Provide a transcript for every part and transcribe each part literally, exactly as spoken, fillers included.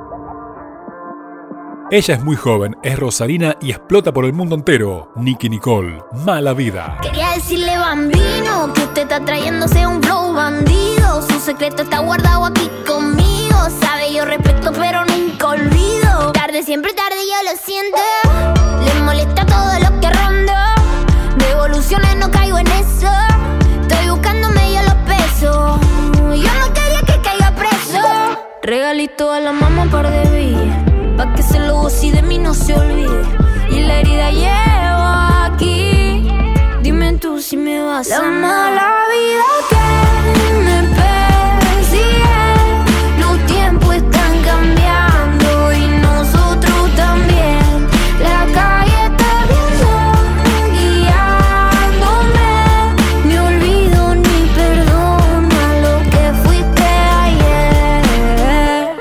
Ella es muy joven, es rosarina y explota por el mundo entero. Nicki Nicole, Mala Vida. Quería decirle, bambino, que usted está trayéndose un flow bandido. Su secreto está guardado aquí conmigo. Sabe, yo respeto, pero nunca olvido. Tarde, siempre tarde, yo lo siento. Le molesta todo lo que rondo. Devoluciones, no caigo en eso. Estoy buscándome yo los pesos. Yo no quería que caiga preso. Regalito a la mamá, un par de villas, pa' que se lo goce y de mí no se olvide. Y la herida llevo aquí. Dime tú si me vas a amar. La mala vida que me persigue. Los tiempos están cambiando y nosotros también. La calle está viendo, guiándome. Ni olvido ni perdona lo que fuiste ayer.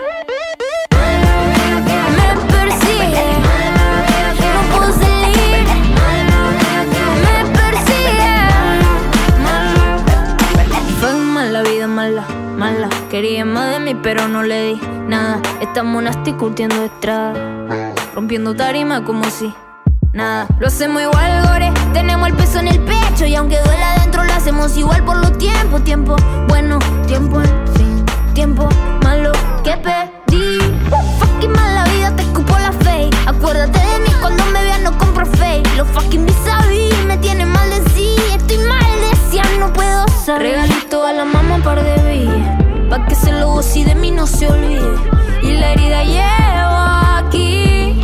Mala, quería más de mí pero no le di nada. Estamos nasty curtiendo estrada, rompiendo tarima como si nada. Lo hacemos igual, gore, tenemos el peso en el pecho. Y aunque duela adentro lo hacemos igual por los tiempos. Tiempo bueno, tiempo al fin, tiempo malo que pedí. Fucking mala vida, te escupo la fake. Acuérdate de mí cuando me veas, no compro fake. Los fucking vis a vis me tienen mal de sí. Estoy mal de no puedo ser. Regalito a la mamá, un par de villas, pa' que se lo goce y de mí no se olvide. Y la herida llevo aquí.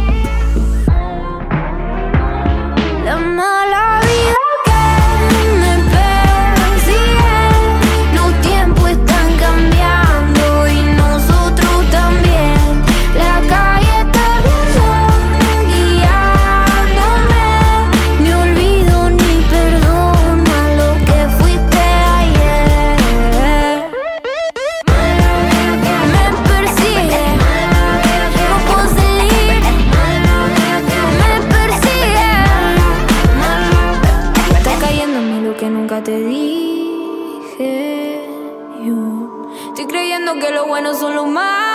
La mala vida que me persigue. Los tiempos están cambiando y nosotros también. La calle está viendo, guiándome. Ni olvido ni perdona lo que fuiste ayer. Me persigue, no puedo salir. Me persigue. Está cayendo en mí lo que nunca te dije. Yo estoy creyendo que lo bueno son los malos.